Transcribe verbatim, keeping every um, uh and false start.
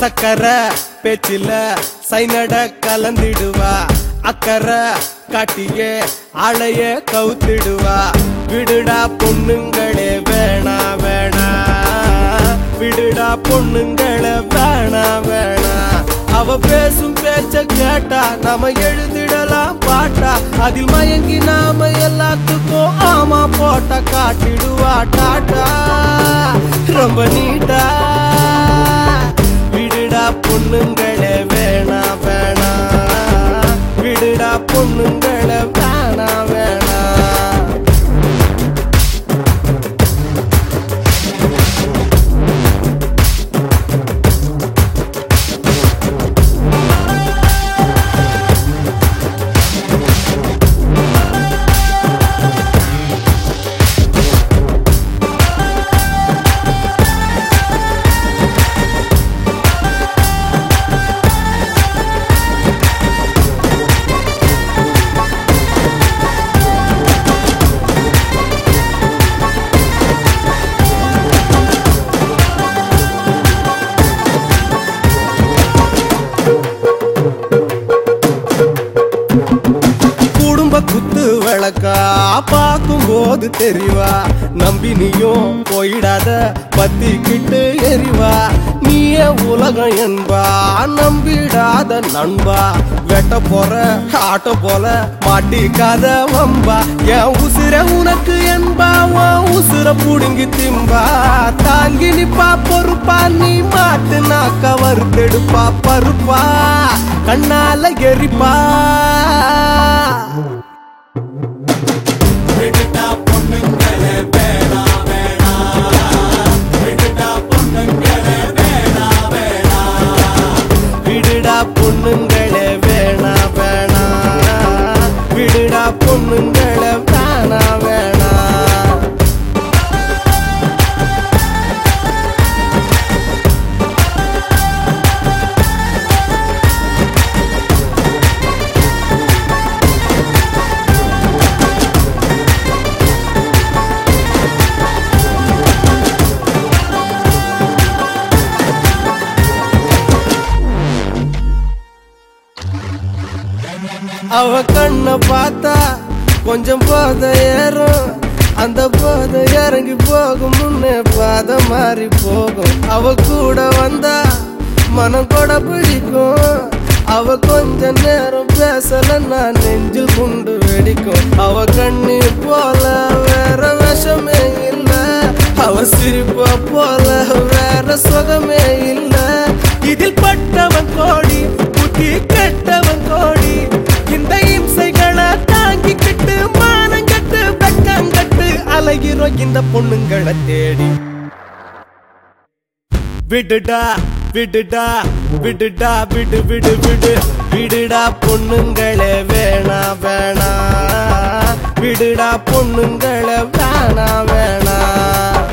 சக்கரை பேச்சில சைனட கலந்திடுவா அக்கறை காட்டியே ஆளைய கவுத்திடுவா விடுடா பொண்ணுங்களே வேணா வேணா விடுடா பொண்ணுங்களே வேணா வேணா அவ பேசும் பேச்ச கேட்டா நாம எழுதிடலாம் பாட்டா அதில் மயங்கி நாம எல்லாத்துக்கும் ஆமா போட்ட காட்டிடுவா டாட்டா ரொம்ப நீட்டா விடுடா பொண்ணுங்களே வேணா வேணா விடுடா பொண்ணுங்களே வேணா வேணா குத்து விளக்கா பார்க்கும் போது தெரிவா நம்பி நீயும் போயிடாத பத்திக்கிட்டு எரிவா நீயே உலகம் என்பா நம்பிடாத நண்பா வெட்ட போற ஆட்ட போல மாட்டிக்காத வம்பா என் உசுர உனக்கு என்பா உன் உசுர புடுங்கி திம்பா தாங்கி நிப்பா பொறுப்பா நீ மாட்டு நாக்க வறுத்தெடுப்பா பருப்பா கண்ணால எரிப்பா விடுடா பொண்ணுங்களே வேணா வேணா விடுடா பொண்ணுங்களே வேணா வேணா விடுடா பொண்ணுங்களே வேணா வேணா விடுடா பொண்ணுங்களே வேணா வேணா அவ கண்ண பார்த்தா கொஞ்சம் போத ஏறும் அந்த போத இறங்கி போகும் முன்னே பாத மாறி போகும் அவ கூட வந்தா மனம் கூட பிடிக்கும் அவ கொஞ்ச நேரம் பேசல நான் நெஞ்சில் குண்டு வெடிக்கும் அவ கண்ணி போல வேற விஷமே இல்ல அவ சிரிப்பா போல வேற சுகமே இல்ல இதில் பட்டவன் கோடி புத்தி கெட்டவன் கோடி இந்த இம்சைகளை தாங்கிக்கிட்டு மானங்கட்டு வெக்கங்கட்டு அலைகிறோம் இந்த பொண்ணுங்களை தேடி விடுடா விடுடா விடுடா விடு விடு விடு விடுடா பொண்ணுங்களே வேணா வேணா விடுடா பொண்ணுங்களே வேணா வேணா